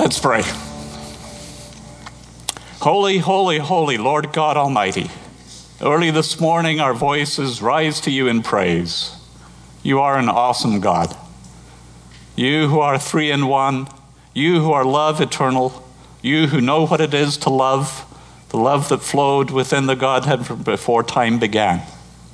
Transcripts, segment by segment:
Let's pray. Holy, holy, holy Lord God Almighty, early this morning our voices rise to you in praise. You are an awesome God. You who are three in one, you who are love eternal, you who know what it is to love, the love that flowed within the Godhead from before time began.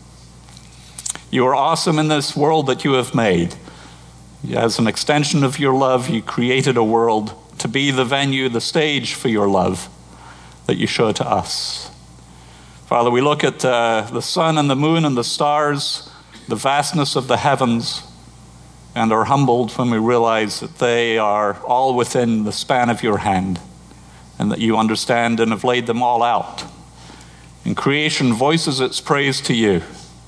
You are awesome in this world that you have made. As an extension of your love, you created a world to be the venue, the stage for your love that you show to us. Father, we look at the sun and the moon and the stars, the vastness of the heavens, and are humbled when we realize that they are all within the span of your hand, and that you understand and have laid them all out. And creation voices its praise to you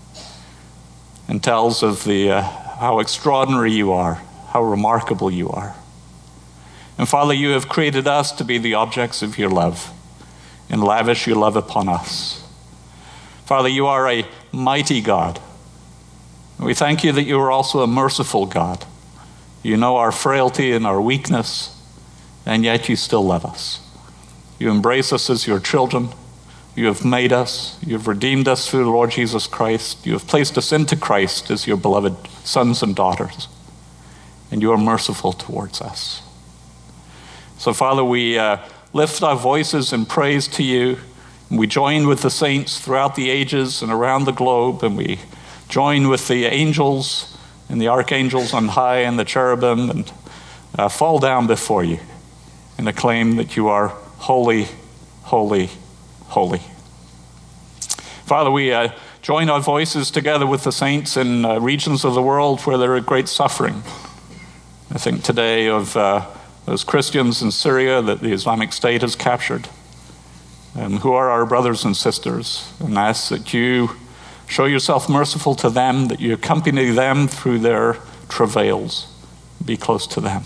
and tells of how extraordinary you are, how remarkable you are. And Father, you have created us to be the objects of your love and lavish your love upon us. Father, you are a mighty God. We thank you that you are also a merciful God. You know our frailty and our weakness, and yet you still love us. You embrace us as your children. You have made us. You have redeemed us through the Lord Jesus Christ. You have placed us into Christ as your beloved sons and daughters, and you are merciful towards us. So, Father, we lift our voices in praise to you, and we join with the saints throughout the ages and around the globe, and we join with the angels and the archangels on high and the cherubim and fall down before you and acclaim that you are holy, holy, holy. Father, we join our voices together with the saints in regions of the world where there are great suffering. I think today of those Christians in Syria that the Islamic State has captured, who are our brothers and sisters, and ask that you show yourself merciful to them, that you accompany them through their travails. Be close to them.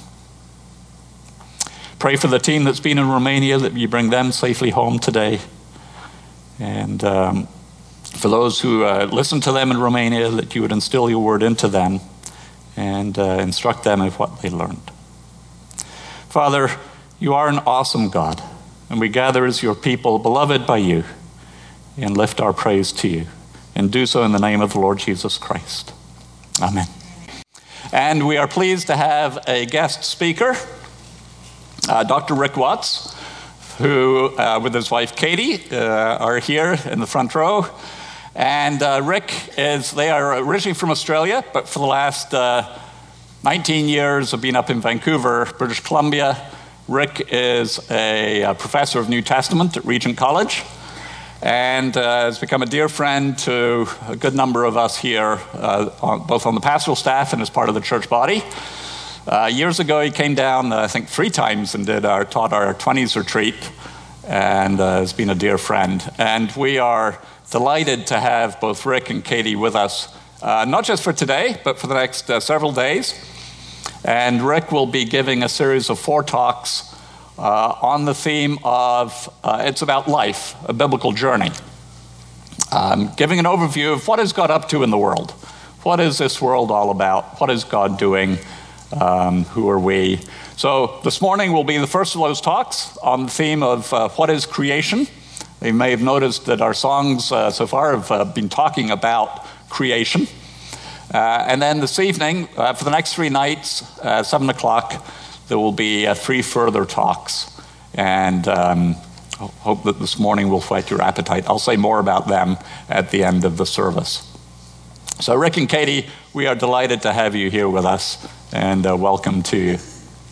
Pray for the team that's been in Romania, that you bring them safely home today. And for those who listen to them in Romania, that you would instill your word into them and instruct them in what they learned. Father, you are an awesome God, and we gather as your people, beloved by you, and lift our praise to you, and do so in the name of the Lord Jesus Christ. Amen. And we are pleased to have a guest speaker, Dr. Rick Watts, who, with his wife Katie, are here in the front row. And they are originally from Australia, but for the last 19 years have been up in Vancouver, British Columbia. Rick is a professor of New Testament at Regent College and has become a dear friend to a good number of us here, both on the pastoral staff and as part of the church body. Years ago, he came down, I think 3 times and taught our 20s retreat, and has been a dear friend. And we are delighted to have both Rick and Katie with us, not just for today, but for the next several days. And Rick will be giving a series of 4 talks on the theme of, it's about life, a biblical journey. Giving an overview of what is God up to in the world? What is this world all about? What is God doing? Who are we? So this morning will be the first of those talks on the theme of what is creation. You may have noticed that our songs so far have been talking about creation. And then this evening, for the next 3 nights, 7 o'clock, there will be 3 further talks. And hope that this morning will whet your appetite. I'll say more about them at the end of the service. So Rick and Katie, we are delighted to have you here with us, and welcome to you.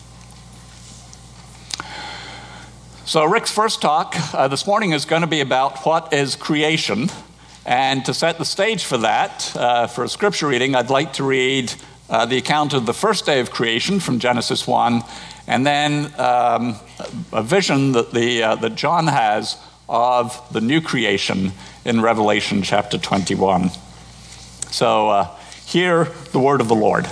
So Rick's first talk this morning is going to be about what is creation. And to set the stage for that, for a scripture reading, I'd like to read the account of the first day of creation from Genesis 1, and then a vision that John has of the new creation in Revelation chapter 21. So hear the word of the Lord.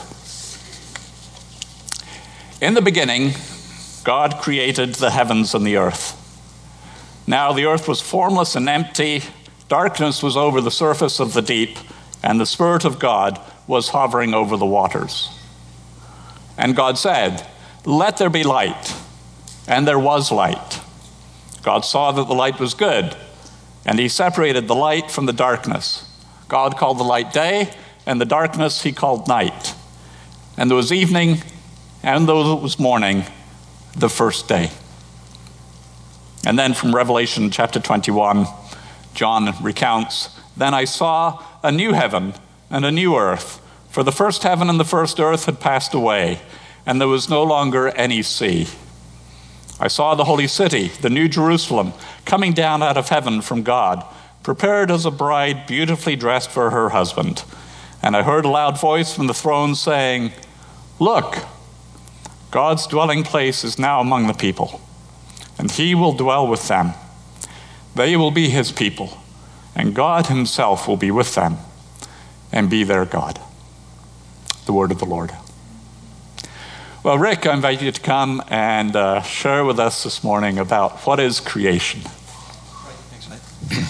In the beginning, God created the heavens and the earth. Now the earth was formless and empty. Darkness was over the surface of the deep, and the Spirit of God was hovering over the waters. And God said, "Let there be light." and there was light. God saw that the light was good, and he separated the light from the darkness. God called the light day, and the darkness he called night. And there was evening, and there was morning, the first day. And then from Revelation chapter 21, John recounts, "Then I saw a new heaven and a new earth, for the first heaven and the first earth had passed away, and there was no longer any sea. I saw the holy city, the new Jerusalem, coming down out of heaven from God, prepared as a bride beautifully dressed for her husband. And I heard a loud voice from the throne saying, 'Look, God's dwelling place is now among the people, and he will dwell with them. They will be his people, and God himself will be with them and be their God.'" The word of the Lord. Well, Rick, I invite you to come and share with us this morning about what is creation. Thanks, mate.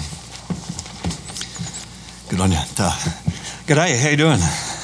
Good on you. G'day, how you doing?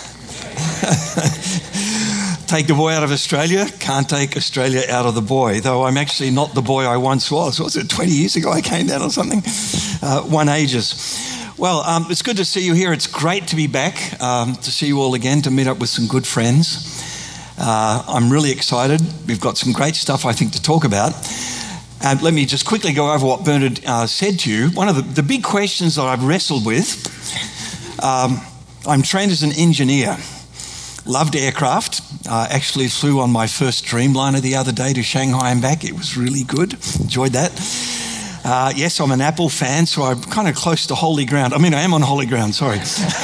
Take the boy out of Australia, can't take Australia out of the boy, though I'm actually not the boy I once was. Was it 20 years ago I came down or something? One ages. Well, it's good to see you here. It's great to be back, to see you all again, to meet up with some good friends. I'm really excited. We've got some great stuff, I think, to talk about. And let me just quickly go over what Bernard said to you. One of the big questions that I've wrestled with, I'm trained as an engineer. Loved aircraft. Actually flew on my first Dreamliner the other day to Shanghai and back. It was really good. Enjoyed that. Yes, I'm an Apple fan, so I'm kind of close to holy ground. I mean, I am on holy ground, sorry.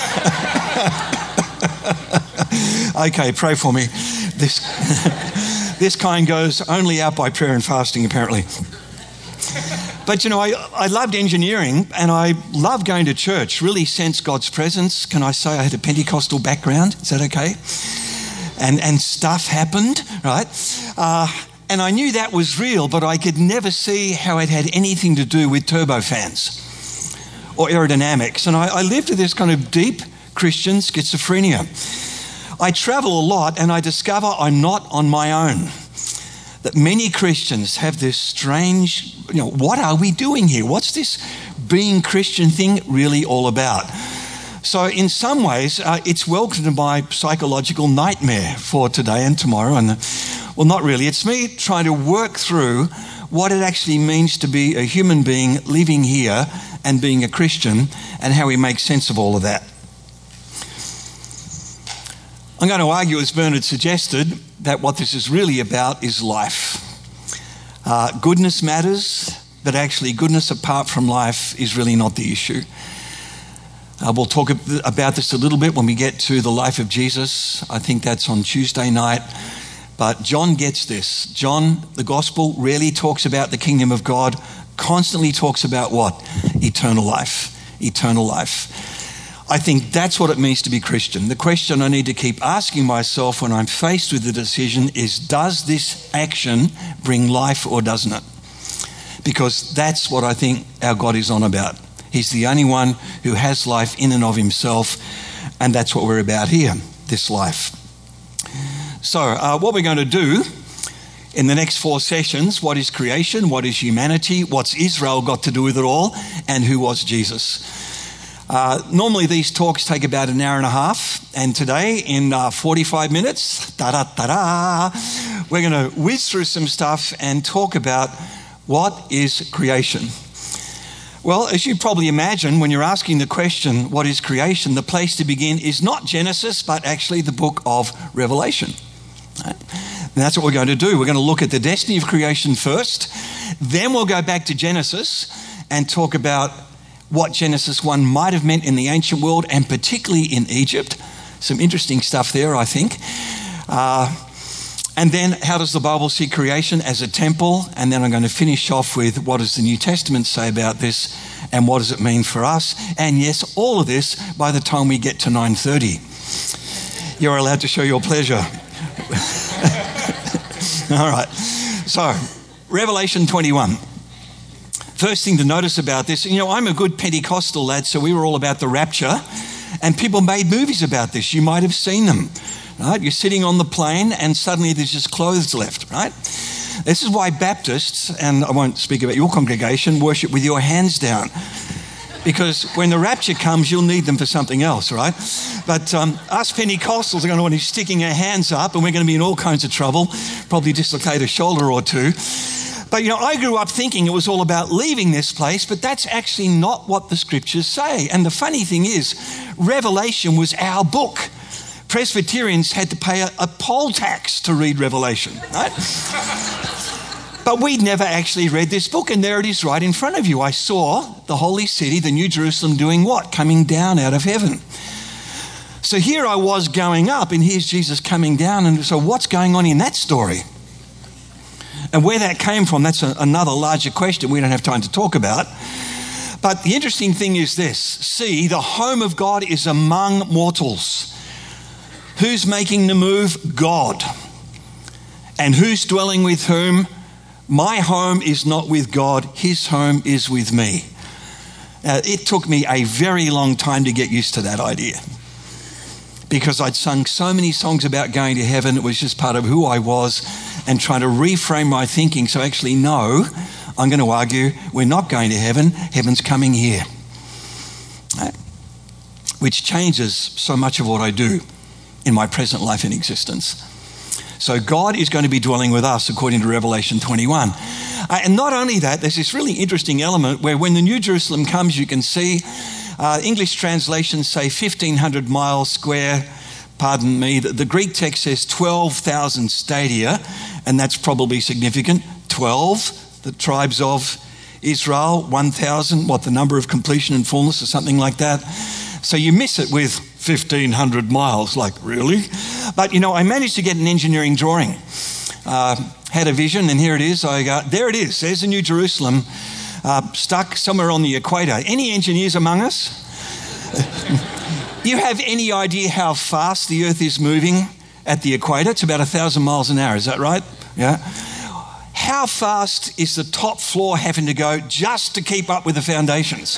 Okay, pray for me. This kind goes only out by prayer and fasting, apparently. But, you know, I loved engineering and I loved going to church, really sensed God's presence. Can I say I had a Pentecostal background? Is that okay? And stuff happened, right? And I knew that was real, but I could never see how it had anything to do with turbofans or aerodynamics. And I lived with this kind of deep Christian schizophrenia. I travel a lot and I discover I'm not on my own. That many Christians have this strange, what are we doing here? What's this being Christian thing really all about? So in some ways, it's welcome to my psychological nightmare for today and tomorrow. And well, not really. It's me trying to work through what it actually means to be a human being living here and being a Christian and how we make sense of all of that. I'm going to argue, as Bernard suggested, that what this is really about is life. Goodness matters, but actually goodness apart from life is really not the issue. We'll talk about this a little bit when we get to the life of Jesus. I think that's on Tuesday night. But John gets this. John, the gospel, rarely talks about the kingdom of God, constantly talks about what? Eternal life. Eternal life. I think that's what it means to be Christian. The question I need to keep asking myself when I'm faced with the decision is, does this action bring life or doesn't it? Because that's what I think our God is on about. He's the only one who has life in and of himself, and that's what we're about here, this life. So what we're going to do in the next 4 sessions, what is creation, what is humanity, what's Israel got to do with it all, and who was Jesus? Normally these talks take about an hour and a half, and today in 45 minutes, we're going to whiz through some stuff and talk about what is creation. Well, as you probably imagine, when you're asking the question, what is creation, the place to begin is not Genesis, but actually the book of Revelation. Right? And that's what we're going to do. We're going to look at the destiny of creation first, then we'll go back to Genesis and talk about what Genesis 1 might have meant in the ancient world, and particularly in Egypt. Some interesting stuff there, I think. And then how does the Bible see creation as a temple? And then I'm going to finish off with what does the New Testament say about this and what does it mean for us? And yes, all of this by the time we get to 9:30. You're allowed to show your pleasure. All right. So, Revelation 21. First thing to notice about this, I'm a good Pentecostal lad, so we were all about the rapture, and people made movies about this. You might have seen them, right? You're sitting on the plane and suddenly there's just clothes left, right? This is why Baptists, and I won't speak about your congregation, worship with your hands down. Because when the rapture comes, you'll need them for something else, right? But us Pentecostals are going to want to be sticking our hands up, and we're going to be in all kinds of trouble, probably dislocate a shoulder or two. But, I grew up thinking it was all about leaving this place, but that's actually not what the scriptures say. And the funny thing is, Revelation was our book. Presbyterians had to pay a poll tax to read Revelation, right? But we'd never actually read this book, and there it is right in front of you. I saw the holy city, the New Jerusalem, doing what? Coming down out of heaven. So here I was going up, and here's Jesus coming down, and so what's going on in that story? And where that came from, that's another larger question we don't have time to talk about. But the interesting thing is this. See, the home of God is among mortals. Who's making the move? God. And who's dwelling with whom? My home is not with God, his home is with me. It took me a very long time to get used to that idea, because I'd sung so many songs about going to heaven. It was just part of who I was, and trying to reframe my thinking. So actually, no, I'm going to argue we're not going to heaven. Heaven's coming here, which changes so much of what I do in my present life and existence. So God is going to be dwelling with us according to Revelation 21. And not only that, there's this really interesting element where when the New Jerusalem comes, you can see English translations say 1,500 miles square. Pardon me, the Greek text says 12,000 stadia, and that's probably significant. 12, the tribes of Israel, 1,000, the number of completion and fullness or something like that. So you miss it with 1,500 miles, like really? But I managed to get an engineering drawing. Had a vision, and here it is. There it is. There's the New Jerusalem, stuck somewhere on the equator. Any engineers among us? You have any idea how fast the Earth is moving at the equator? It's about 1,000 miles an hour. Is that right? Yeah. How fast is the top floor having to go just to keep up with the foundations?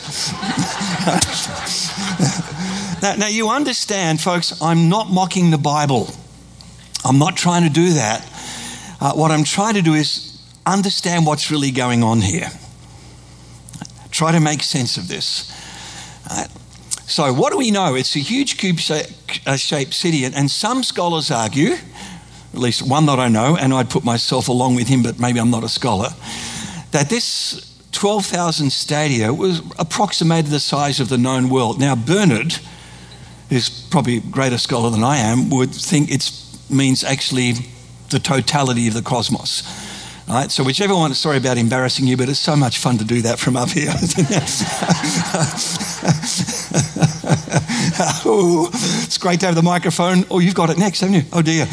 Now, you understand, folks, I'm not mocking the Bible. I'm not trying to do that. What I'm trying to do is understand what's really going on here. Try to make sense of this. So what do we know? It's a huge cube-shaped city, and some scholars argue, at least one that I know, and I'd put myself along with him, but maybe I'm not a scholar, that this 12,000 stadia was approximated the size of the known world. Now, Bernard, who's probably a greater scholar than I am, would think it means actually the totality of the cosmos. Right? So whichever one, sorry about embarrassing you, but it's so much fun to do that from up here. Oh, it's great to have the microphone. Oh, you've got it next, haven't you? Oh dear.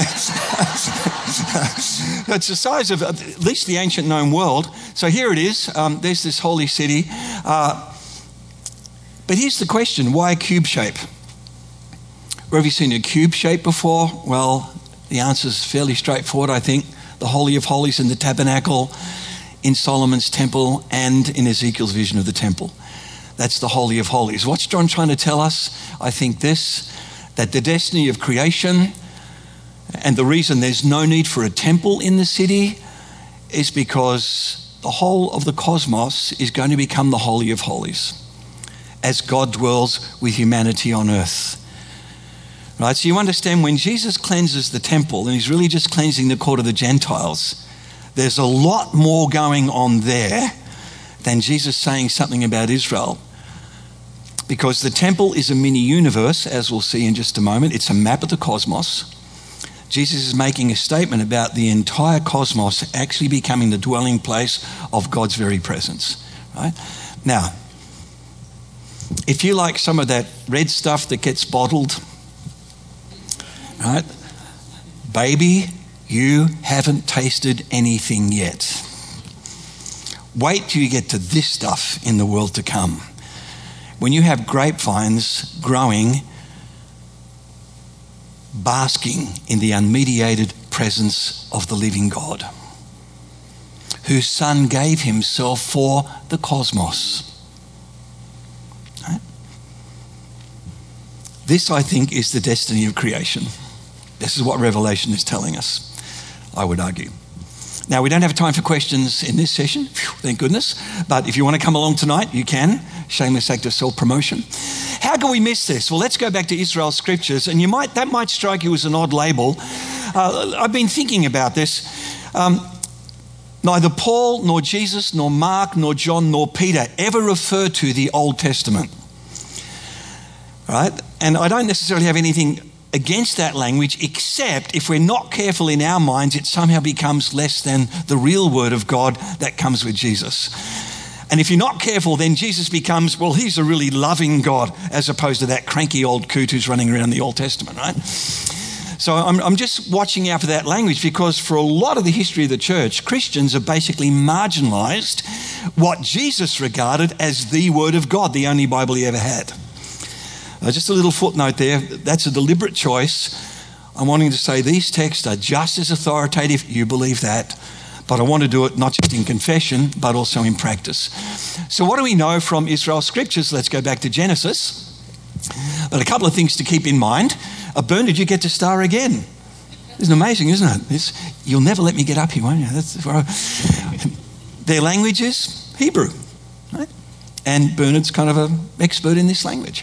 It's the size of at least the ancient known world. So here it is. There's this holy city. But here's the question, why a cube shape? Where have you seen a cube shape before? Well, the answer is fairly straightforward, I think. The Holy of Holies in the tabernacle, in Solomon's temple, and in Ezekiel's vision of the temple. That's the Holy of Holies. What's John trying to tell us? I think this, that the destiny of creation and the reason there's no need for a temple in the city is because the whole of the cosmos is going to become the Holy of Holies as God dwells with humanity on earth. Right, so you understand when Jesus cleanses the temple, and he's really just cleansing the court of the Gentiles, there's a lot more going on there than Jesus saying something about Israel. Because the temple is a mini universe, as we'll see in just a moment. It's a map of the cosmos. Jesus is making a statement about the entire cosmos actually becoming the dwelling place of God's very presence. Right? Now, if you like some of that red stuff that gets bottled, right? Baby, you haven't tasted anything yet. Wait till you get to this stuff in the world to come. When you have grapevines growing, basking in the unmediated presence of the living God, whose Son gave himself for the cosmos. Right? This, I think, is the destiny of creation. This is what Revelation is telling us, I would argue. Now, we don't have time for questions in this session, thank goodness. But if you want to come along tonight, you can. Shameless act of self-promotion. How can we miss this? Well, let's go back to Israel's scriptures. And that might strike you as an odd label. I've been thinking about this. Neither Paul, nor Jesus, nor Mark, nor John, nor Peter ever refer to the Old Testament. Right? And I don't necessarily have anything against that language, except if we're not careful in our minds, it somehow becomes less than the real word of God that comes with Jesus. And if you're not careful, then Jesus becomes, well, he's a really loving God, as opposed to that cranky old coot who's running around the Old Testament, right? So I'm just watching out for that language, because for a lot of the history of the church, Christians have basically marginalized what Jesus regarded as the Word of God, the only Bible he ever had. Just a little footnote there. That's a deliberate choice. I'm wanting to say these texts are just as authoritative. You believe that. But I want to do it not just in confession, but also in practice. So what do we know from Israel's scriptures? Let's go back to Genesis. But a couple of things to keep in mind. Bernard, you get to star again. It's amazing, isn't it? You'll never let me get up here, won't you? Their language is Hebrew. Right? And Bernard's kind of an expert in this language.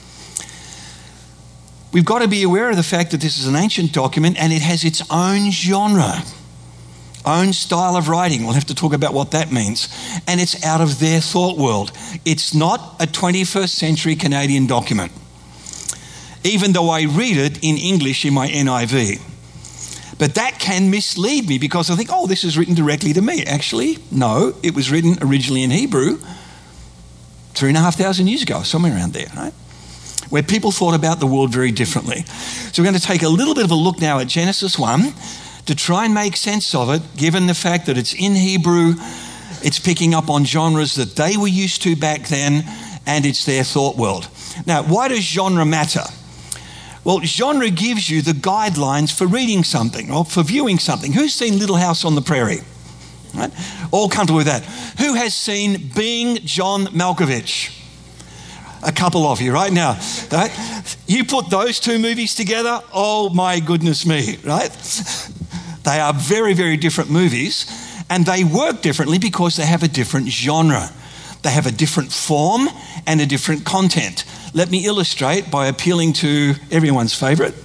We've got to be aware of the fact that this is an ancient document and it has its own genre, own style of writing. We'll have to talk about what that means. And it's out of their thought world. It's not a 21st century Canadian document, even though I read it in English in my NIV. But that can mislead me, because I think, oh, this is written directly to me. Actually, no, it was written originally in Hebrew 3,500 years ago, somewhere around there, right? Where people thought about the world very differently. So we're going to take a little bit of a look now at Genesis 1 to try and make sense of it, given the fact that it's in Hebrew, it's picking up on genres that they were used to back then, and it's their thought world. Now, why does genre matter? Well, genre gives you the guidelines for reading something or for viewing something. Who's seen Little House on the Prairie? Right? All comfortable with that. Who has seen Being John Malkovich? A couple of you right now, right? You put those two movies together, oh my goodness me, right? They are very, very different movies, and they work differently because they have a different genre. They have a different form and a different content. Let me illustrate by appealing to everyone's favourite,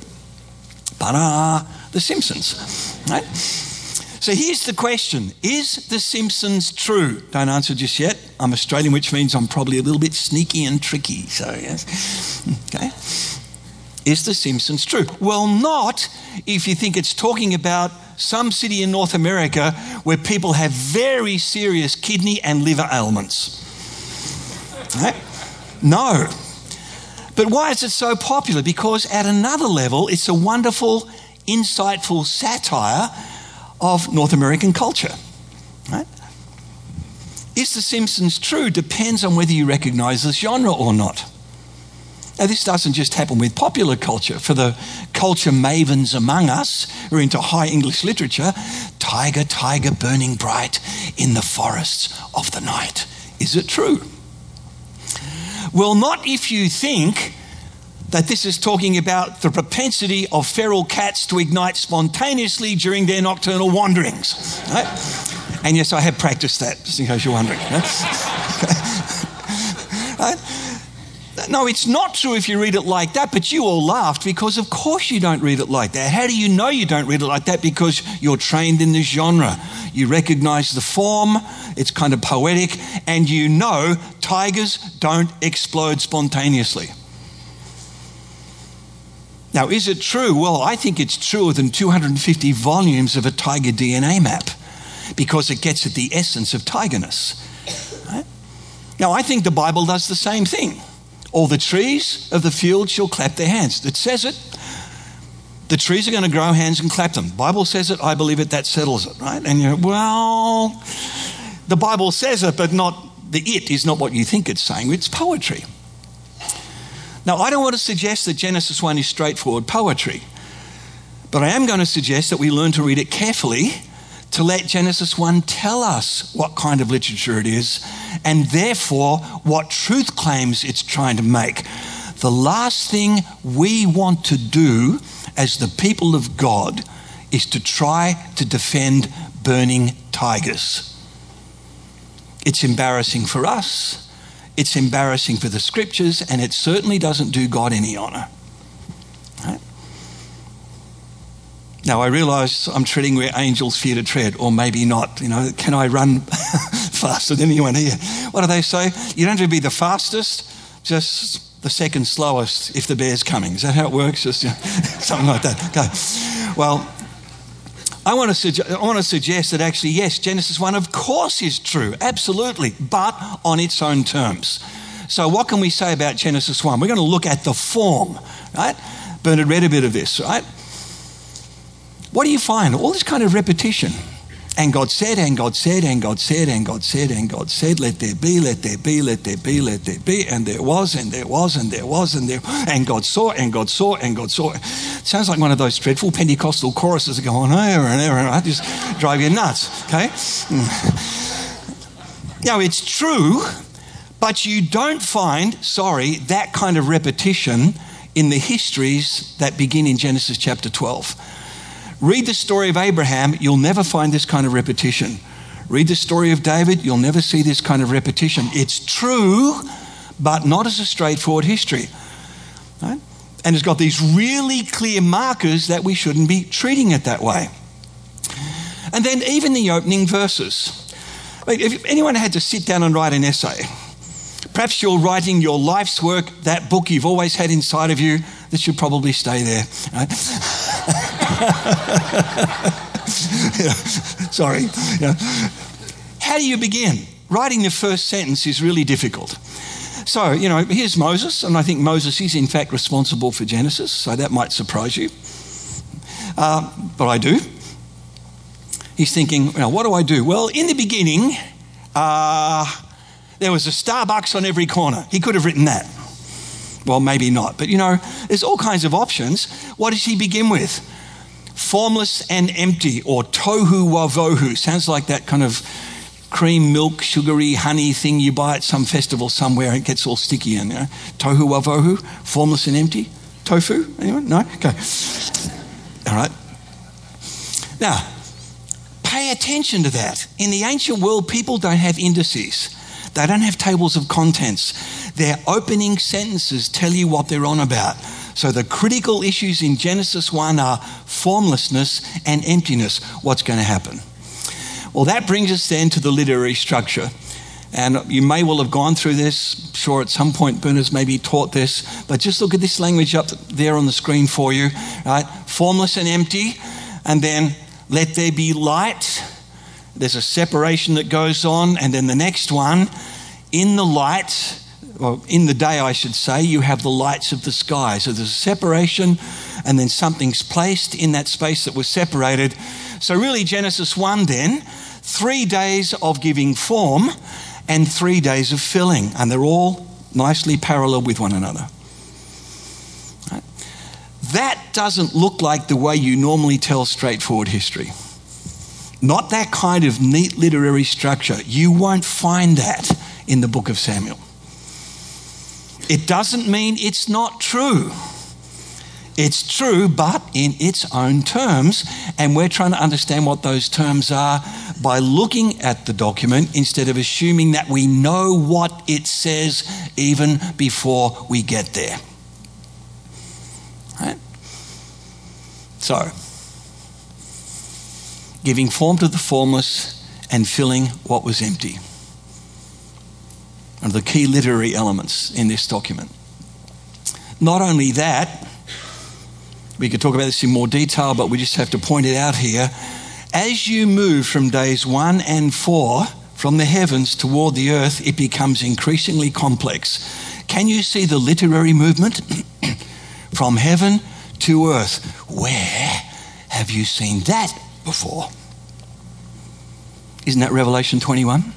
The Simpsons, right? So here's the question. Is The Simpsons true? Don't answer just yet. I'm Australian, which means I'm probably a little bit sneaky and tricky. So, yes. Okay. Is The Simpsons true? Well, not if you think it's talking about some city in North America where people have very serious kidney and liver ailments. Right? No. But why is it so popular? Because at another level, it's a wonderful, insightful satire of North American culture, right? Is The Simpsons true? Depends on whether you recognise the genre or not. Now, this doesn't just happen with popular culture. For the culture mavens among us who are into high English literature, tiger, tiger, burning bright in the forests of the night. Is it true? Well, not if you think that this is talking about the propensity of feral cats to ignite spontaneously during their nocturnal wanderings. Right? And yes, I have practiced that, just in case you're wondering. Right? No, it's not true if you read it like that, but you all laughed because of course you don't read it like that. How do you know you don't read it like that? Because you're trained in the genre. You recognise the form, it's kind of poetic, and you know tigers don't explode spontaneously. Now, is it true? Well, I think it's truer than 250 volumes of a tiger DNA map, because it gets at the essence of tigerness. Right? Now, I think the Bible does the same thing. All the trees of the field shall clap their hands. It says it. The trees are going to grow hands and clap them. The Bible says it, I believe it, that settles it, right? And you're, well, the Bible says it, but not the it is not what you think it's saying. It's poetry. Now, I don't want to suggest that Genesis 1 is straightforward poetry, but I am going to suggest that we learn to read it carefully to let Genesis 1 tell us what kind of literature it is, and therefore what truth claims it's trying to make. The last thing we want to do as the people of God is to try to defend burning tigers. It's embarrassing for us, it's embarrassing for the scriptures, and it certainly doesn't do God any honour. Right? Now, I realise I'm treading where angels fear to tread, or maybe not. Can I run faster than anyone here? What do they say? You don't have to be the fastest, just the second slowest if the bear's coming. Is that how it works? Just something like that. Okay. Well, I want to suggest that actually, yes, Genesis 1 of course is true, absolutely, but on its own terms. So what can we say about Genesis 1? We're going to look at the form, right? Bernard read a bit of this, right? What do you find? All this kind of repetition. And God said, and God said, and God said, and God said, and God said, let there be, let there be, let there be, let there be, and there was, and there was, and there was, and there, and God saw, and God saw, and God saw. It sounds like one of those dreadful Pentecostal choruses that go on over and over, and I just drive you nuts, okay? Now, it's true, but you don't find, that kind of repetition in the histories that begin in Genesis chapter 12. Read the story of Abraham, you'll never find this kind of repetition. Read the story of David, you'll never see this kind of repetition. It's true, but not as a straightforward history. Right? And it's got these really clear markers that we shouldn't be treating it that way. And then even the opening verses. If anyone had to sit down and write an essay, perhaps you're writing your life's work, that book you've always had inside of you, that should probably stay there. Right? Sorry. How do you begin? Writing the first sentence is really difficult. So, here's Moses, and I think Moses is in fact responsible for Genesis, so that might surprise you. But I do. He's thinking, what do I do? Well, in the beginning, there was a Starbucks on every corner. He could have written that. Well, maybe not. But, there's all kinds of options. What does he begin with? Formless and empty, or tohu wavohu. Sounds like that kind of cream, milk, sugary, honey thing you buy at some festival somewhere and it gets all sticky in. Tohu wavohu, formless and empty. Tofu? Anyone? No? Okay. All right. Now, pay attention to that. In the ancient world, people don't have indices. They don't have tables of contents. Their opening sentences tell you what they're on about. So the critical issues in Genesis 1 are formlessness and emptiness. What's going to happen? Well, that brings us then to the literary structure. And you may well have gone through this. Sure, at some point Bernard's maybe taught this. But just look at this language up there on the screen for you. Right? Formless and empty. And then let there be light. There's a separation that goes on. And then the next one, in the light, well, in the day, I should say, you have the lights of the sky. So there's a separation, and then something's placed in that space that was separated. So really, Genesis 1 then, 3 days of giving form and 3 days of filling. And they're all nicely parallel with one another. Right? That doesn't look like the way you normally tell straightforward history. Not that kind of neat literary structure. You won't find that in the book of Samuel. It doesn't mean it's not true. It's true, but in its own terms. And we're trying to understand what those terms are by looking at the document instead of assuming that we know what it says even before we get there. Right? So, giving form to the formless and filling what was empty. One of the key literary elements in this document. Not only that, we could talk about this in more detail, but we just have to point it out here. As you move from days 1 and 4 from the heavens toward the earth, it becomes increasingly complex. Can you see the literary movement? From heaven to earth. Where have you seen that before? Isn't that Revelation 21?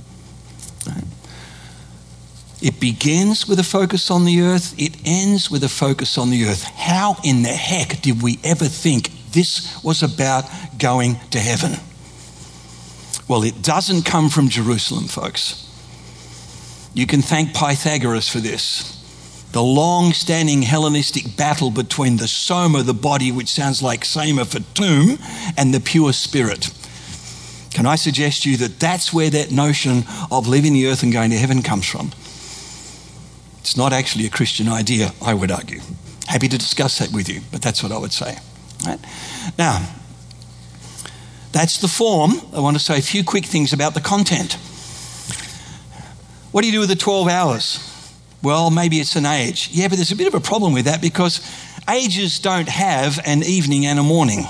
It begins with a focus on the earth. It ends with a focus on the earth. How in the heck did we ever think this was about going to heaven? Well, it doesn't come from Jerusalem, folks. You can thank Pythagoras for this. the long-standing Hellenistic battle between the soma, the body, which sounds like sema for tomb, and the pure spirit. Can I suggest to you that that's where that notion of leaving the earth and going to heaven comes from? It's not actually a Christian idea, I would argue. Happy to discuss that with you, but that's what I would say. Right? Now, that's the form. I want to say a few quick things about the content. What do you do with the 12 hours? Well, maybe it's an age. Yeah, but there's a bit of a problem with that because ages don't have an evening and a morning.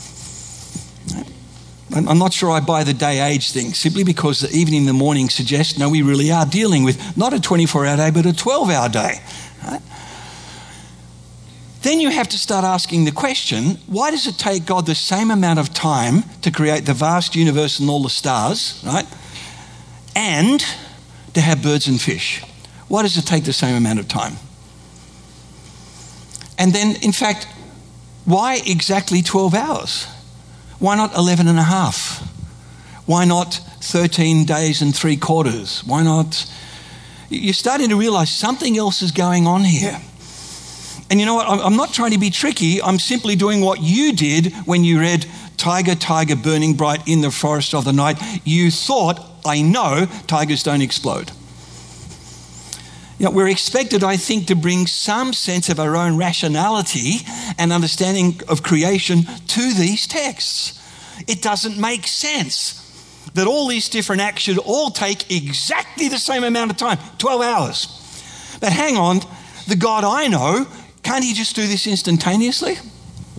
I'm not sure I buy the day-age thing, simply because the evening and the morning suggest, no, we really are dealing with not a 24-hour day, but a 12-hour day. Right? Then you have to start asking the question, why does it take God the same amount of time to create the vast universe and all the stars, right? And to have birds and fish? Why does it take the same amount of time? And then, in fact, why exactly 12 hours? Why not 11 and a half? Why not 13 days and 3/4? Why not? You're starting to realize something else is going on here. And you know what? I'm not trying to be tricky. I'm simply doing what you did when you read Tiger, Tiger, burning bright in the forest of the night. You thought, I know, tigers don't explode. You know, we're expected, I think, to bring some sense of our own rationality and understanding of creation to these texts. It doesn't make sense that all these different acts should all take exactly the same amount of time, 12 hours. But hang on, the God I know, can't he just do this instantaneously? I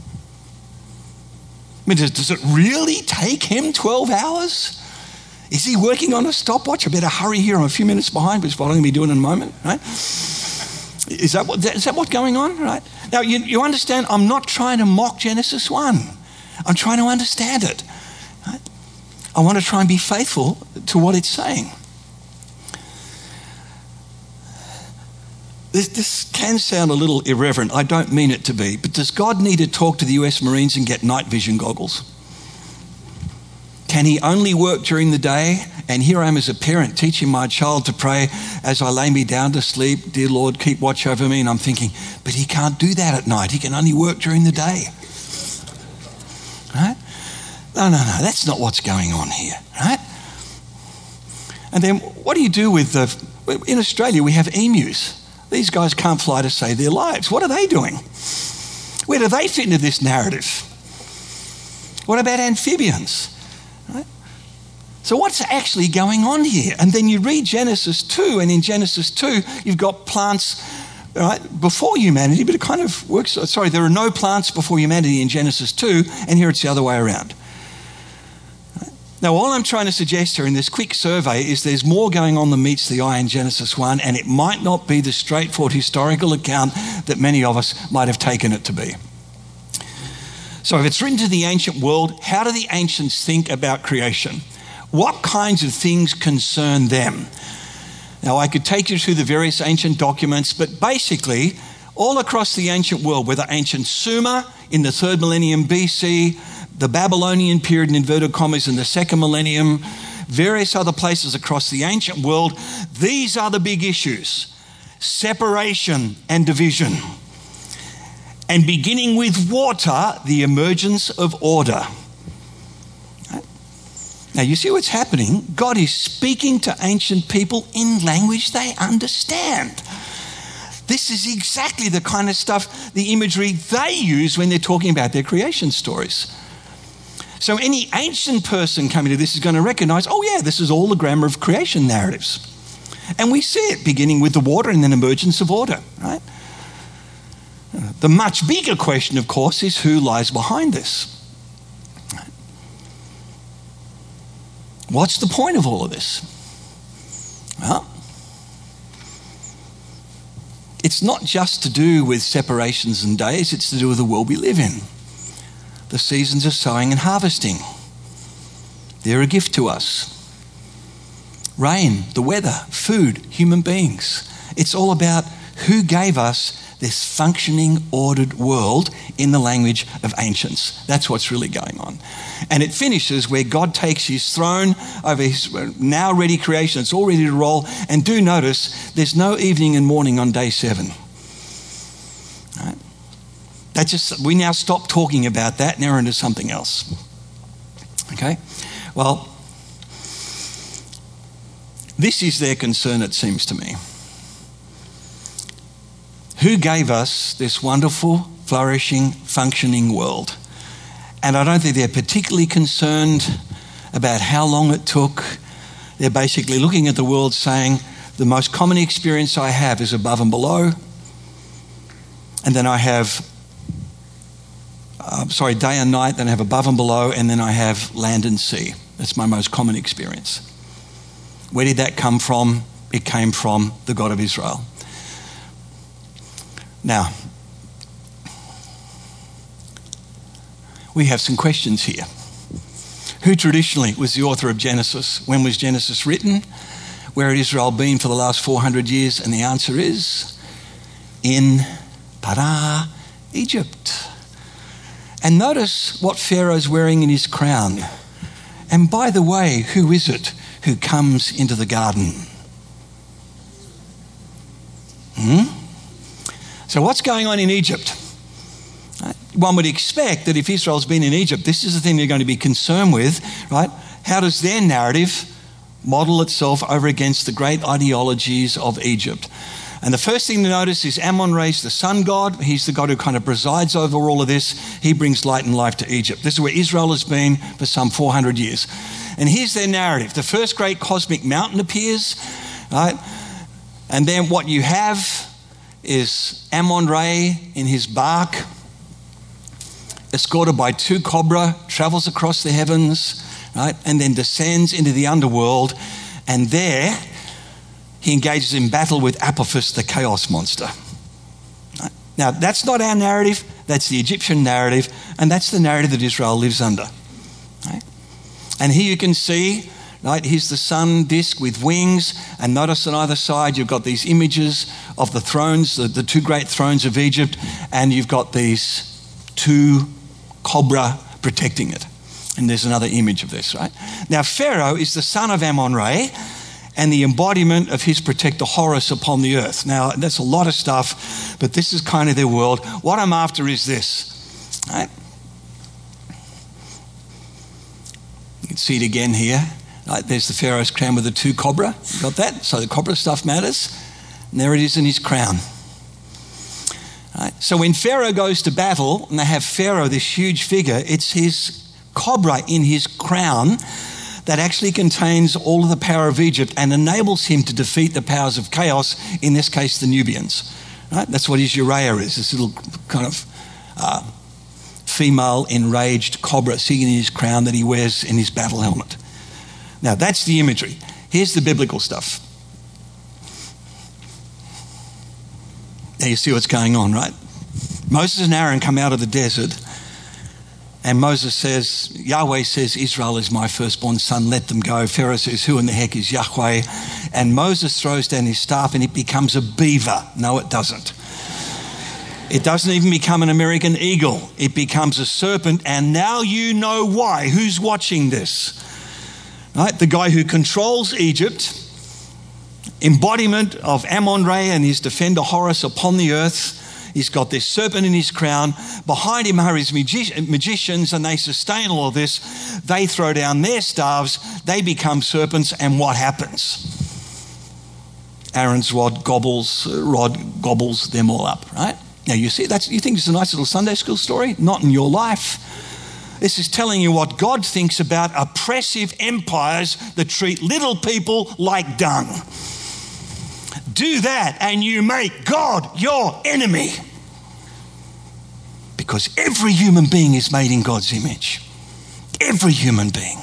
mean, does it really take him 12 hours? Is he working on a stopwatch? I better hurry here. I'm a few minutes behind, which is what I'm going to be doing in a moment, right? Is that what's going on, right? Now, you understand, I'm not trying to mock Genesis 1. I'm trying to understand it. Right? I want to try and be faithful to what it's saying. This can sound a little irreverent. I don't mean it to be. But does God need to talk to the US Marines and get night vision goggles? Can he only work during the day? And here I am as a parent teaching my child to pray as I lay me down to sleep, dear Lord, keep watch over me. And I'm thinking, but he can't do that at night. He can only work during the day. Right? No, that's not what's going on here, right? And then what do you do with in Australia we have emus. These guys can't fly to save their lives. What are they doing? Where do they fit into this narrative? What about amphibians? Right? So what's actually going on here? And then you read Genesis 2, and in Genesis 2, you've got plants right, before humanity, but it kind of works. Sorry, there are no plants before humanity in Genesis 2, and here it's the other way around. Right? Now, all I'm trying to suggest here in this quick survey is there's more going on than meets the eye in Genesis 1, and it might not be the straightforward historical account that many of us might have taken it to be. So if it's written to the ancient world, how do the ancients think about creation? What kinds of things concern them? Now, I could take you through the various ancient documents, but basically, all across the ancient world, whether ancient Sumer in the 3rd millennium BC, the Babylonian period in inverted commas in the 2nd millennium, various other places across the ancient world, these are the big issues: separation and division. And beginning with water, the emergence of order. Now, you see what's happening? God is speaking to ancient people in language they understand. This is exactly the kind of stuff, the imagery they use when they're talking about their creation stories. So any ancient person coming to this is going to recognize, oh yeah, this is all the grammar of creation narratives. And we see it beginning with the water and then emergence of order, right? The much bigger question, of course, is who lies behind this? What's the point of all of this? Well, it's not just to do with separations and days, it's to do with the world we live in. The seasons of sowing and harvesting. They're a gift to us. Rain, the weather, food, human beings. It's all about who gave us this functioning, ordered world in the language of ancients. That's what's really going on. And it finishes where God takes his throne over his now ready creation. It's all ready to roll. And do notice, there's no evening and morning on day 7. We now stop talking about that, now we're into something else. Okay? Well, this is their concern, it seems to me. Who gave us this wonderful, flourishing, functioning world? And I don't think they're particularly concerned about how long it took. They're basically looking at the world saying, the most common experience I have is above and below. And then I have, day and night, then I have above and below, and then I have land and sea. That's my most common experience. Where did that come from? It came from the God of Israel. Now, we have some questions here. Who traditionally was the author of Genesis? When was Genesis written? Where had Israel been for the last 400 years? And the answer is in Para, Egypt. And notice what Pharaoh's wearing in his crown. And by the way, who is it who comes into the garden? So what's going on in Egypt? One would expect that if Israel's been in Egypt, this is the thing they're going to be concerned with, right? How does their narrative model itself over against the great ideologies of Egypt? And the first thing to notice is Ammon-Ra's the sun god. He's the god who kind of presides over all of this. He brings light and life to Egypt. This is where Israel has been for some 400 years. And here's their narrative. The first great cosmic mountain appears, right? And then what you have is Ammon-Ra in his bark, escorted by two cobra, travels across the heavens, right? And then descends into the underworld. And there he engages in battle with Apophis, the chaos monster. Right? Now, that's not our narrative. That's the Egyptian narrative. And that's the narrative that Israel lives under. Right? And here you can see, right, here's the sun disk with wings. And notice on either side, you've got these images of the thrones, the two great thrones of Egypt. And you've got these two cobra protecting it. And there's another image of this, right? Now, Pharaoh is the son of Ammon-Ra and the embodiment of his protector Horus upon the earth. Now, that's a lot of stuff, but this is kind of their world. What I'm after is this, right? You can see it again here. Right, there's the Pharaoh's crown with the two cobra. You got that? So the cobra stuff matters. And there it is in his crown. Right? So when Pharaoh goes to battle, and they have Pharaoh, this huge figure, it's his cobra in his crown that actually contains all of the power of Egypt and enables him to defeat the powers of chaos, in this case the Nubians. Right? That's what his Uriah is, this little kind of female enraged cobra sitting in his crown that he wears in his battle helmet. Now that's the imagery. Here's the biblical stuff. Now you see what's going on, right? Moses and Aaron come out of the desert, and Moses says, Yahweh says, Israel is my firstborn son, let them go. Pharaoh says, who in the heck is Yahweh? And Moses throws down his staff and it becomes a beaver. No, it doesn't. It doesn't even become an American eagle. It becomes a serpent, and now you know why. Who's watching this? Right? The guy who controls Egypt, embodiment of Ammon-Ra and his defender Horus upon the earth. He's got this serpent in his crown. Behind him are his magicians, and they sustain all of this. They throw down their staves. They become serpents, and what happens? Aaron's rod gobbles them all up, right? Now you see, you think it's a nice little Sunday school story? Not in your life. This is telling you what God thinks about oppressive empires that treat little people like dung. Do that and you make God your enemy. Because every human being is made in God's image. Every human being.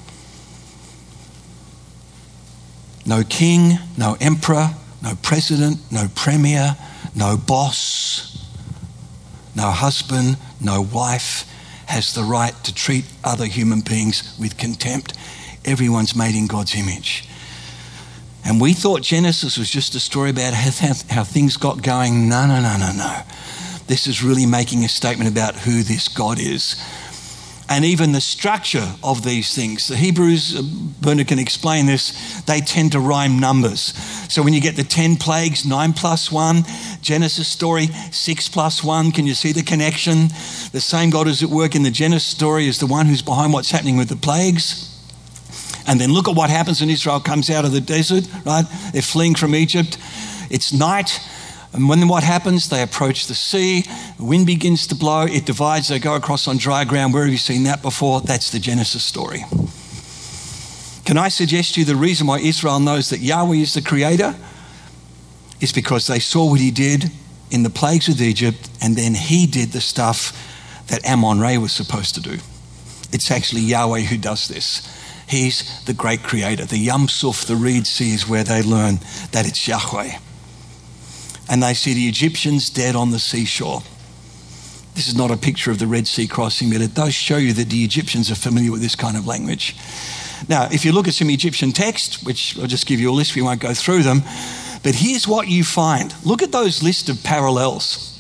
No king, no emperor, no president, no premier, no boss, no husband, no wife has the right to treat other human beings with contempt. Everyone's made in God's image. And we thought Genesis was just a story about how things got going. No. This is really making a statement about who this God is. and even the structure of these things. The Hebrews, Bernard can explain this, they tend to rhyme numbers. So when you get the 10 plagues, 9 plus 1, Genesis story, 6 plus 1, can you see the connection? The same God who's at work in the Genesis story is the one who's behind what's happening with the plagues. And then look at what happens when Israel comes out of the desert, right? They're fleeing from Egypt. It's night. And when what happens, they approach the sea, the wind begins to blow, it divides, they go across on dry ground. Where have you seen that before? That's the Genesis story. Can I suggest to you the reason why Israel knows that Yahweh is the creator is because they saw what he did in the plagues with Egypt, and then he did the stuff that Ammon-Ra was supposed to do. It's actually Yahweh who does this. He's the great creator. The Yam Suf, the Reed Sea, is where they learn that it's Yahweh. And they see the Egyptians dead on the seashore. This is not a picture of the Red Sea crossing, but it does show you that the Egyptians are familiar with this kind of language. Now, if you look at some Egyptian text, which I'll just give you a list, we won't go through them, but here's what you find. Look at those list of parallels.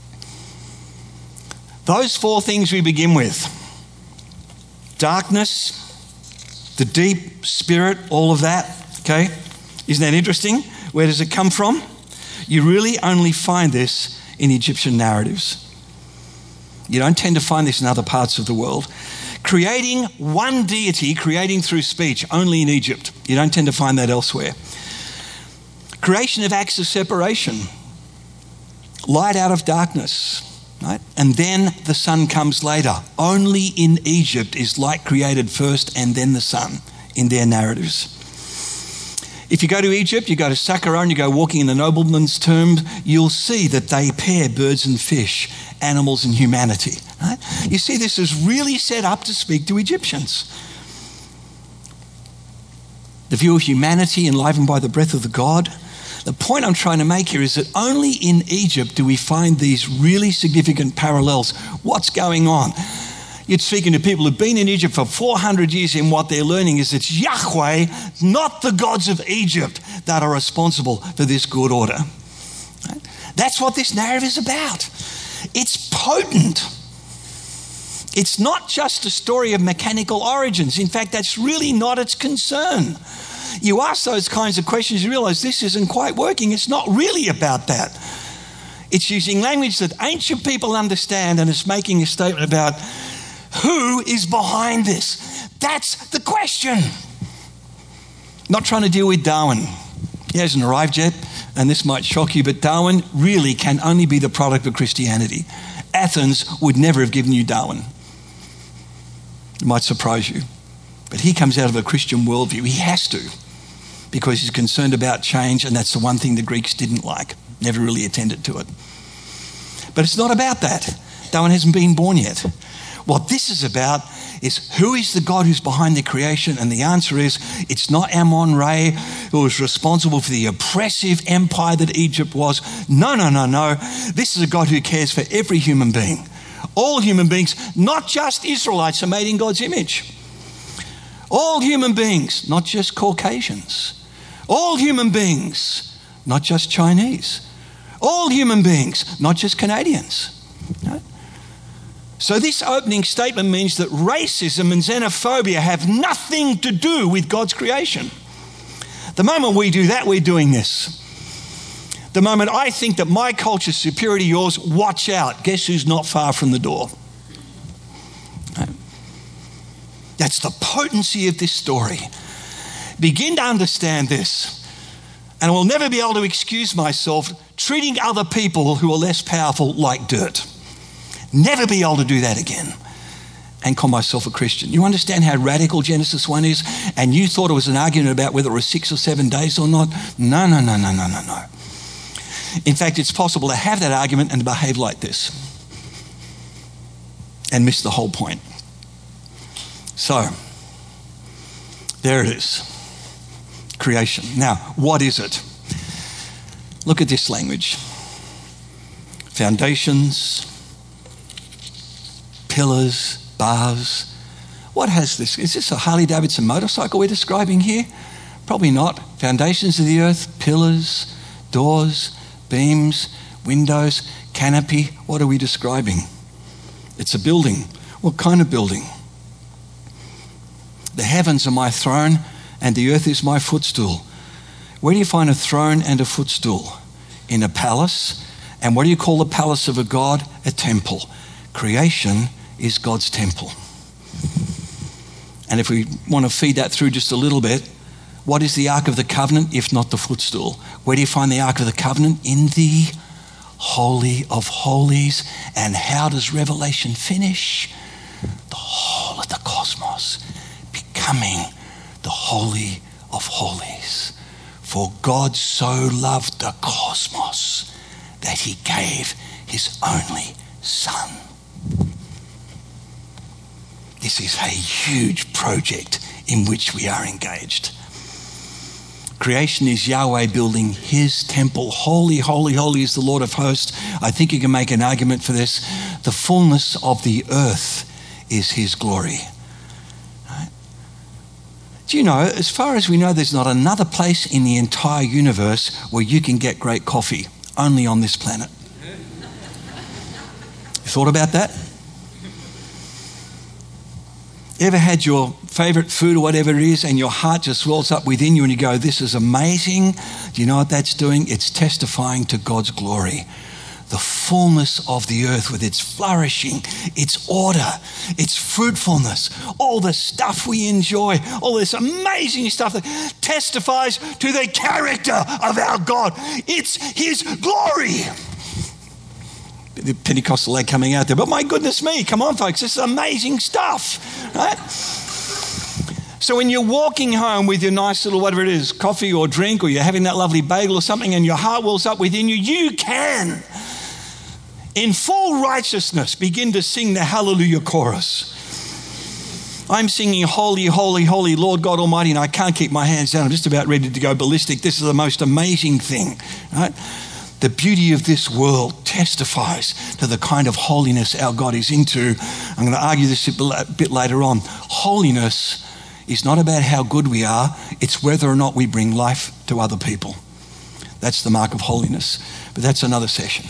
Those 4 things we begin with. Darkness, the deep spirit, all of that, okay? Isn't that interesting? Where does it come from? You really only find this in Egyptian narratives. You don't tend to find this in other parts of the world. Creating one deity, creating through speech, only in Egypt. You don't tend to find that elsewhere. Creation of acts of separation. Light out of darkness, right? And then the sun comes later. Only in Egypt is light created first and then the sun in their narratives. If you go to Egypt, you go to Saqqara and you go walking in the nobleman's tomb, you'll see that they pair birds and fish, animals and humanity. Right? You see, this is really set up to speak to Egyptians. The view of humanity enlivened by the breath of the God. The point I'm trying to make here is that only in Egypt do we find these really significant parallels. What's going on? You're speaking to people who've been in Egypt for 400 years, and what they're learning is it's Yahweh, not the gods of Egypt, that are responsible for this good order. Right? That's what this narrative is about. It's potent. It's not just a story of mechanical origins. In fact, that's really not its concern. You ask those kinds of questions, you realize this isn't quite working. It's not really about that. It's using language that ancient people understand, and it's making a statement about who is behind this? That's the question. Not trying to deal with Darwin. He hasn't arrived yet, and this might shock you, but Darwin really can only be the product of Christianity. Athens would never have given you Darwin. It might surprise you. But he comes out of a Christian worldview. He has to, because he's concerned about change, and that's the one thing the Greeks didn't like. Never really attended to it. But it's not about that. Darwin hasn't been born yet. What this is about is who is the God who's behind the creation? And the answer is it's not Ammon-Ra who was responsible for the oppressive empire that Egypt was. No. This is a God who cares for every human being. All human beings, not just Israelites, are made in God's image. All human beings, not just Caucasians. All human beings, not just Chinese. All human beings, not just Canadians. Right? So this opening statement means that racism and xenophobia have nothing to do with God's creation. The moment we do that, we're doing this. The moment I think that my culture is superior to yours, watch out. Guess who's not far from the door? That's the potency of this story. Begin to understand this, and I will never be able to excuse myself treating other people who are less powerful like dirt. Never be able to do that again and call myself a Christian. You understand how radical Genesis 1 is? And you thought it was an argument about whether it was 6 or 7 days or not? No. In fact, it's possible to have that argument and to behave like this and miss the whole point. So, there it is. Creation. Now, what is it? Look at this language. Foundations, pillars, bars. What has this? Is this a Harley-Davidson motorcycle we're describing here? Probably not. Foundations of the earth, pillars, doors, beams, windows, canopy. What are we describing? It's a building. What kind of building? The heavens are my throne and the earth is my footstool. Where do you find a throne and a footstool? In a palace. And what do you call the palace of a god? A temple. Creation is God's temple. And if we want to feed that through just a little bit, what is the Ark of the Covenant if not the footstool? Where do you find the Ark of the Covenant? In the Holy of Holies. And how does Revelation finish? The whole of the cosmos becoming the Holy of Holies. For God so loved the cosmos that he gave his only Son. This is a huge project in which we are engaged. Creation is Yahweh building his temple. Holy, holy, holy is the Lord of hosts. I think you can make an argument for this. The fullness of the earth is his glory. Right? Do you know, as far as we know, there's not another place in the entire universe where you can get great coffee, only on this planet. You thought about that? You ever had your favourite food or whatever it is and your heart just swells up within you and you go, this is amazing? Do you know what that's doing? It's testifying to God's glory. The fullness of the earth with its flourishing, its order, its fruitfulness, all the stuff we enjoy, all this amazing stuff that testifies to the character of our God. It's his glory. The Pentecostal leg coming out there, but my goodness me, come on folks, this is amazing stuff, right? So when you're walking home with your nice little whatever it is, coffee or drink, or you're having that lovely bagel or something and your heart wells up within you, you can, in full righteousness, begin to sing the Hallelujah chorus. I'm singing holy, holy, holy Lord God Almighty, and I can't keep my hands down. I'm just about ready to go ballistic. This is the most amazing thing, right? The beauty of this world testifies to the kind of holiness our God is into. I'm going to argue this a bit later on. Holiness is not about how good we are. It's whether or not we bring life to other people. That's the mark of holiness. But that's another session.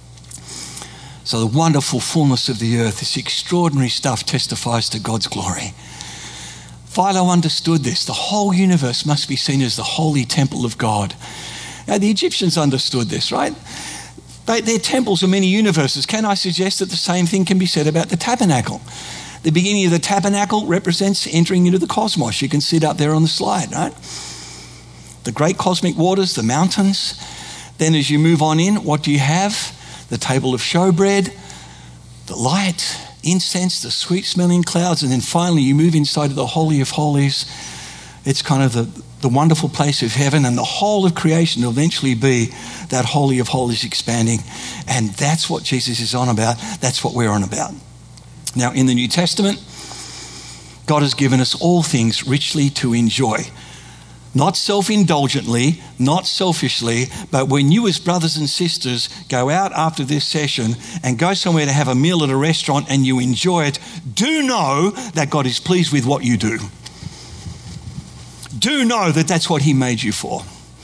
So the wonderful fullness of the earth, this extraordinary stuff testifies to God's glory. Philo understood this. The whole universe must be seen as the holy temple of God. Now, the Egyptians understood this, right? Their temples are many universes. Can I suggest that the same thing can be said about the tabernacle? The beginning of the tabernacle represents entering into the cosmos. You can see it up there on the slide, right? The great cosmic waters, the mountains. Then as you move on in, what do you have? The table of showbread, the light, incense, the sweet-smelling clouds, and then finally you move inside of the Holy of Holies. It's kind of the wonderful place of heaven, and the whole of creation will eventually be that Holy of Holies expanding. And that's what Jesus is on about. That's what we're on about. Now, in the New Testament, God has given us all things richly to enjoy. Not self-indulgently, not selfishly, but when you as brothers and sisters go out after this session and go somewhere to have a meal at a restaurant and you enjoy it, do know that God is pleased with what you do. Do know that that's what he made you for.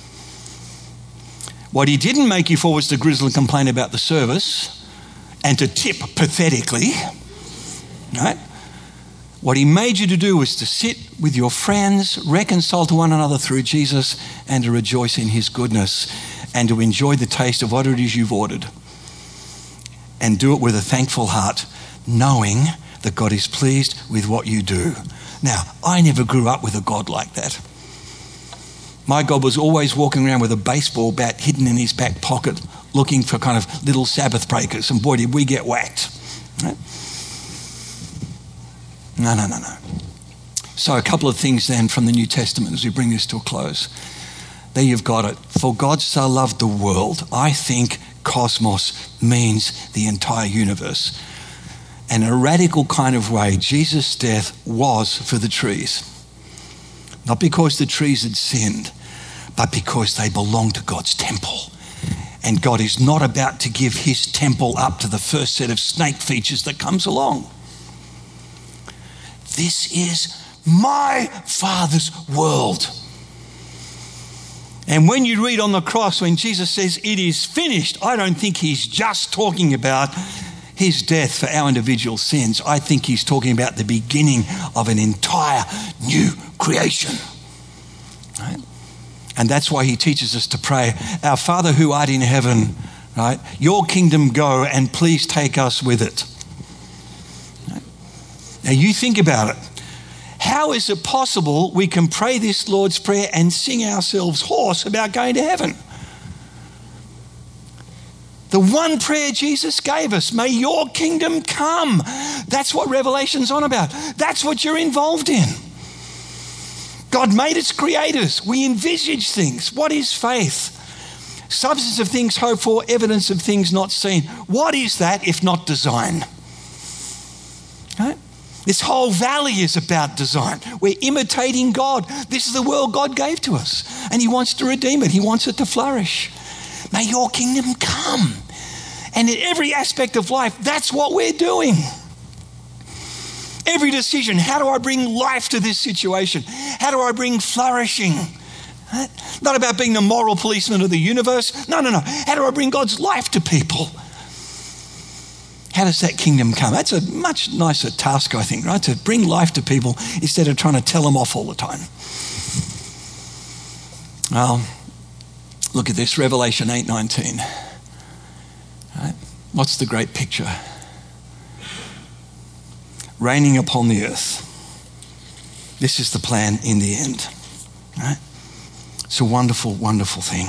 What he didn't make you for was to grizzle and complain about the service and to tip pathetically, right? What he made you to do was to sit with your friends, reconcile to one another through Jesus, and to rejoice in his goodness and to enjoy the taste of what it is you've ordered. And do it with a thankful heart, knowing that God is pleased with what you do. Now, I never grew up with a God like that. My God was always walking around with a baseball bat hidden in his back pocket, looking for kind of little Sabbath breakers. And boy, did we get whacked. Right? No. So a couple of things then from the New Testament as we bring this to a close. There you've got it. For God so loved the world. I think cosmos means the entire universe. And in a radical kind of way, Jesus' death was for the trees. Not because the trees had sinned, but because they belong to God's temple. And God is not about to give his temple up to the first set of snake features that comes along. This is my Father's world. And when you read on the cross, when Jesus says it is finished, I don't think he's just talking about his death for our individual sins, I think he's talking about the beginning of an entire new creation. Right? And that's why he teaches us to pray, our Father who art in heaven, right? Your kingdom go and please take us with it. Right? Now you think about it. How is it possible we can pray this Lord's Prayer and sing ourselves hoarse about going to heaven? The one prayer Jesus gave us, may your kingdom come. That's what Revelation's on about. That's what you're involved in. God made us creators. We envisage things. What is faith? Substance of things hoped for, evidence of things not seen. What is that if not design? Right? This whole valley is about design. We're imitating God. This is the world God gave to us, and he wants to redeem it. He wants it to flourish. May your kingdom come. And in every aspect of life, that's what we're doing. Every decision, how do I bring life to this situation? How do I bring flourishing? Not about being the moral policeman of the universe. No. How do I bring God's life to people? How does that kingdom come? That's a much nicer task, I think, right? To bring life to people instead of trying to tell them off all the time. Well, look at this, Revelation 8:19. Right? What's the great picture? Raining upon the earth. This is the plan in the end. Right? It's a wonderful, wonderful thing.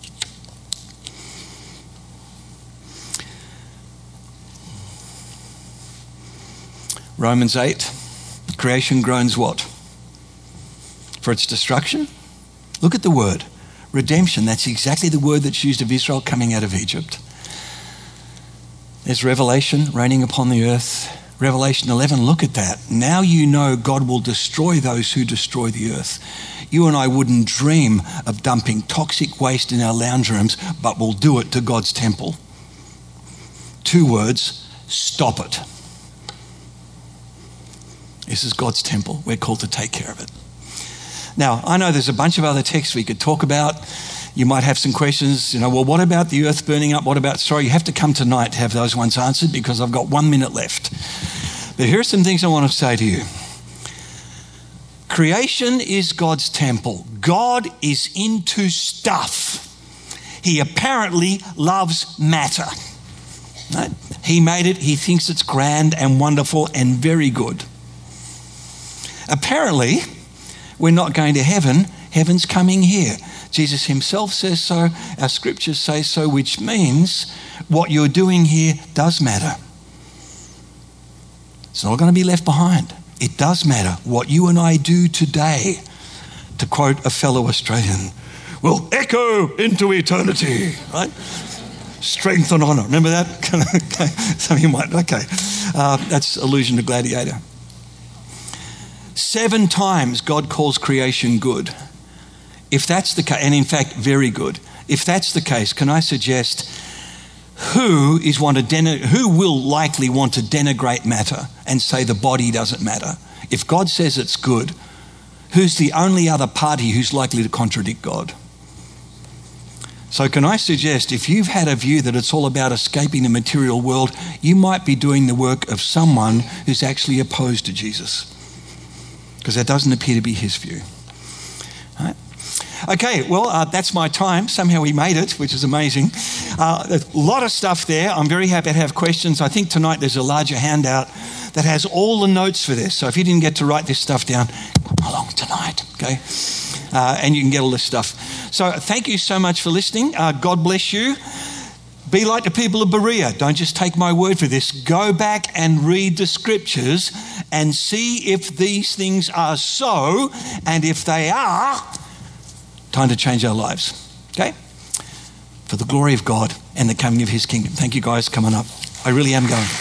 Romans 8, creation groans what? For its destruction? Look at the word. Redemption, that's exactly the word that's used of Israel coming out of Egypt. There's Revelation, raining upon the earth. Revelation 11, look at that. Now you know God will destroy those who destroy the earth. You and I wouldn't dream of dumping toxic waste in our lounge rooms, but we'll do it to God's temple. 2 words, stop it. This is God's temple. We're called to take care of it. Now, I know there's a bunch of other texts we could talk about. You might have some questions, well, what about the earth burning up? You have to come tonight to have those ones answered because I've got 1 minute left. But here are some things I want to say to you. Creation is God's temple. God is into stuff. He apparently loves matter. Right? He made it. He thinks it's grand and wonderful and very good. Apparently, we're not going to heaven. Heaven's coming here. Jesus himself says so. Our scriptures say so, which means what you're doing here does matter. It's not going to be left behind. It does matter. What you and I do today, to quote a fellow Australian, will echo into eternity, right? Strength and honour. Remember that? Okay. Some of you might. Okay. That's allusion to Gladiator. 7 times God calls creation good. If that's the case, and in fact, very good. If that's the case, can I suggest who will likely want to denigrate matter and say the body doesn't matter? If God says it's good, who's the only other party who's likely to contradict God? So can I suggest if you've had a view that it's all about escaping the material world, you might be doing the work of someone who's actually opposed to Jesus, because that doesn't appear to be his view. Right? Okay, well, that's my time. Somehow we made it, which is amazing. There's a lot of stuff there. I'm very happy to have questions. I think tonight there's a larger handout that has all the notes for this. So if you didn't get to write this stuff down, come along tonight, okay? And you can get all this stuff. So thank you so much for listening. God bless you. Be like the people of Berea. Don't just take my word for this. Go back and read the scriptures and see if these things are so, and if they are, time to change our lives. Okay? For the glory of God and the coming of his kingdom. Thank you guys coming up. I really am going.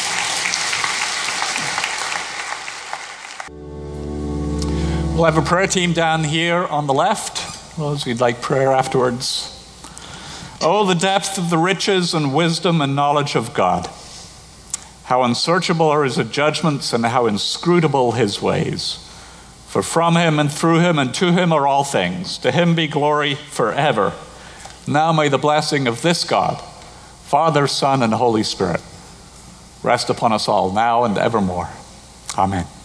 We'll have a prayer team down here on the left. Those who'd like prayer afterwards. Oh, the depth of the riches and wisdom and knowledge of God. How unsearchable are his judgments and how inscrutable his ways. For from him and through him and to him are all things. To him be glory forever. Now may the blessing of this God, Father, Son, and Holy Spirit rest upon us all now and evermore. Amen.